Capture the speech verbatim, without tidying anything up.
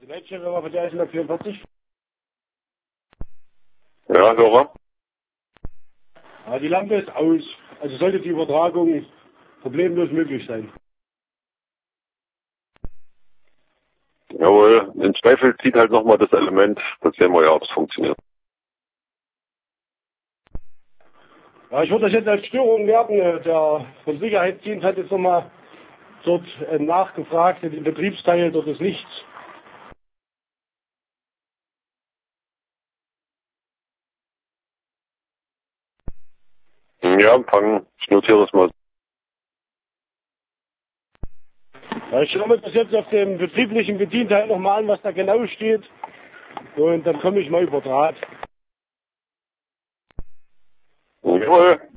Die Leitstelle war von der vierundvierzig. Ja, Hörer. Ja, die Lampe ist aus. Also sollte die Übertragung problemlos möglich sein. Jawohl, im Zweifel zieht halt nochmal das Element, das sehen wir ja, ob es funktioniert. Ja, ich würde das jetzt als Störung werten. Der vom Sicherheitsdienst hat jetzt nochmal dort äh, nachgefragt, den Betriebsteil, dort ist nichts. Ja, Empfang, ich notiere das mal. Ja, ich schaue mir das jetzt auf dem betrieblichen Bedienteil nochmal an, was da genau steht. Und dann komme ich mal über Draht. Jawohl.